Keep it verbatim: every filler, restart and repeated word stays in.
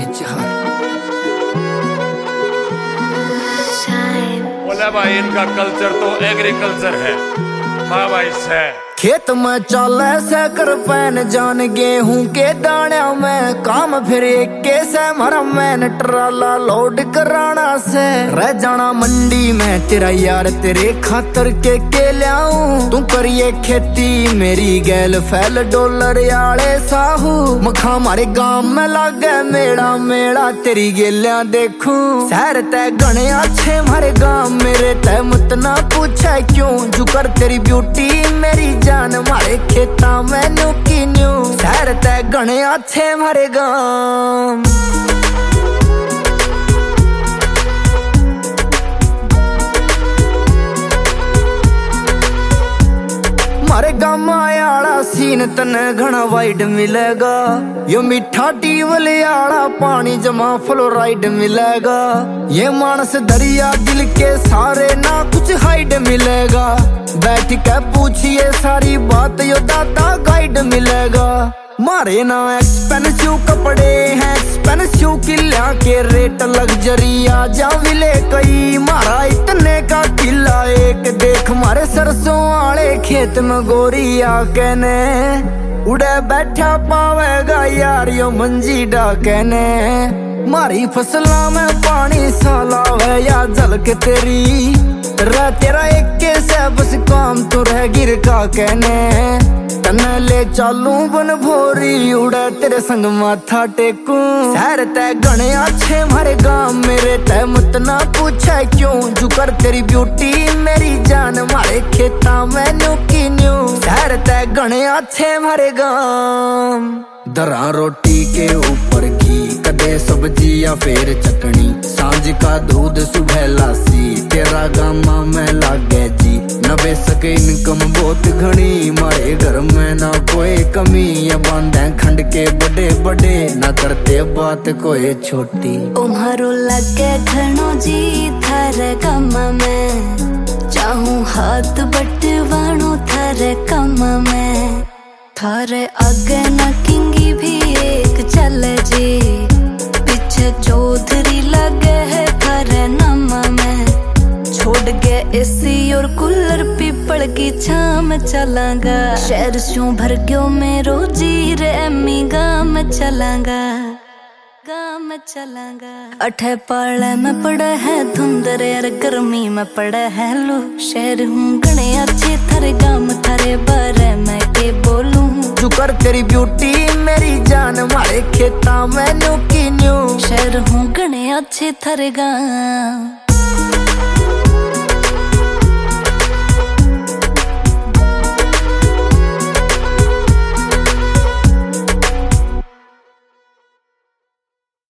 बोला भाई इनका कल्चर तो एग्रीकल्चर है। हाँ भाई से खेत में चले से कर पैन जान गेहूं के दाने में काम फिर एक से मरा मैन ट्राला लोड कराना से रह जाना मंडी में तेरा यार तेरे खातर के के लियाऊं तू करिए खेती मेरी गैल फैल डॉलर याले साहू मखा मारे गांव में लागे मेड़ा मेड़ा तेरी गेलियां देखूं शहर तय गणे अच्छे मारे गांव मेरे तय मत ना पूछे क्यों जुकर तेरी ब्यूटी मेरी जान मारे खेता मैनू की न्यू शहर तय गणे अच्छे मारे गांव मारे गाँव आला सीन तने घना वाइड मिलेगा यो मीठा टीवल आला पानी जमा फ्लोराइड मिलेगा ये मानस दरिया दिल के सारे ना कुछ हाइड मिलेगा बैठ के पूछिए सारी बात यो दादा गाइड मिलेगा मारे ना एक्सपेंसिव कपड़े हैं एक्सपेंसिव किला के रेट लग्जरी आ जाविले कई मारा इतने का किला एक देख मारे सरसों वाले खेत में गोरी आके ने उड़े बैठा पावेगा यार यो मंजी डाके ने मारी फसला में पानी साला है या झलक तेरी रह तेरा एक से बस काम तो रह गिर का कहने तने ले चालू बन भोरी उड़ा तेरे संग माथा टेकू शहर तय गणे अच्छे मारे गांव मेरे तय मत ना पूछे क्यों जुकर तेरी ब्यूटी मेरी जान मारे खेता मैनू की न्यू शहर तय गणे अच्छे मारे गांव दरा रोटी के ऊपर घी कदे सब्जी या फिर चटनी सांझ का दूध सुबह लासी तेरा गामा में लागे जी न बेसक इनकम बहुत घनी मारे घर में ना कोई कमी या बांधे खंड के बड़े बड़े ना करते बात कोई छोटी उम्हारो लगे घनो जी थारे कम में चाहूं हाथ बटवाणो थारे कम में थारे आगे न किंगी भी एक चले जी पीछे चौधरी लगे है थारे नम में छोड़ के एसी और कूलर पीपल की छाम चलांगा शहर स्यों भर गयो मेरो जी रे अम्मी गाँव में चलांगा गाँव में चलांगा अठे पाले में पड़ा है धुंधर यार गर्मी में पड़ा है लू शहर हूँ गणे अच्छे थारे गाँव थारे बारे में के बोलूं जुकर तेरी ब्यूटी मेरी जान मारे खेता मैनू की न्यू शहर हूँ गणे अच्छे थारे गाँव।